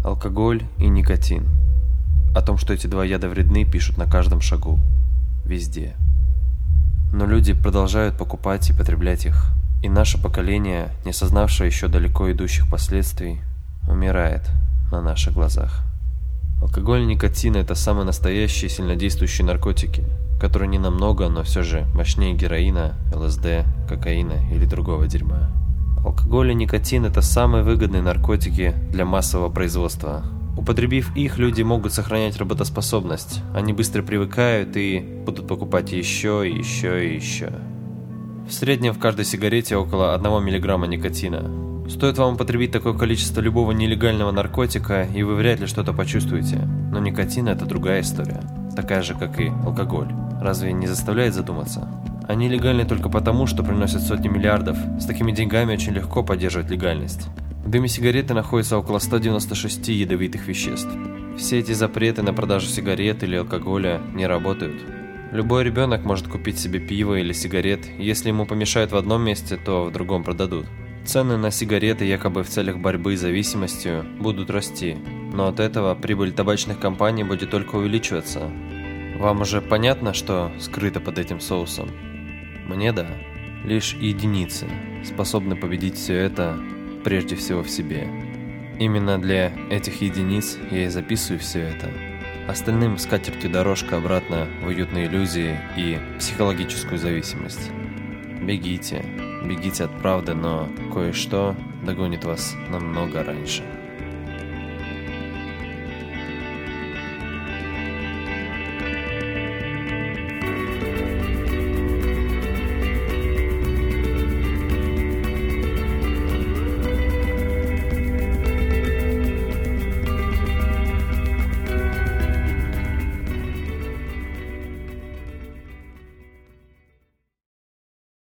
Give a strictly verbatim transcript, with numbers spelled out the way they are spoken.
Алкоголь и никотин. О том, что эти два яда вредны, пишут на каждом шагу. Везде. Но люди продолжают покупать и потреблять их. И наше поколение, не осознавшее еще далеко идущих последствий, умирает на наших глазах. Алкоголь и никотин – это самые настоящие сильнодействующие наркотики, которые не намного, но все же мощнее героина, ЛСД, кокаина или другого дерьма. Алкоголь и никотин – это самые выгодные наркотики для массового производства. Употребив их, люди могут сохранять работоспособность. Они быстро привыкают и будут покупать еще, и еще и еще. В среднем в каждой сигарете около одного миллиграмма никотина. Стоит вам употребить такое количество любого нелегального наркотика, и вы вряд ли что-то почувствуете. Но никотин – это другая история. Такая же, как и алкоголь. Разве не заставляет задуматься? Они легальны только потому, что приносят сотни миллиардов. С такими деньгами очень легко поддерживать легальность. В дыме сигареты находится около ста девяноста шести ядовитых веществ. Все эти запреты на продажу сигарет или алкоголя не работают. Любой ребенок может купить себе пиво или сигарет, если ему помешают в одном месте, то в другом продадут. Цены на сигареты якобы в целях борьбы с зависимостью будут расти, но от этого прибыль табачных компаний будет только увеличиваться. Вам уже понятно, что скрыто под этим соусом? Мне да. Лишь единицы способны победить все это прежде всего в себе. Именно для этих единиц я и записываю все это. Остальным с катертью дорожка обратно в уютные иллюзии и психологическую зависимость. Бегите, бегите от правды, но кое-что догонит вас намного раньше.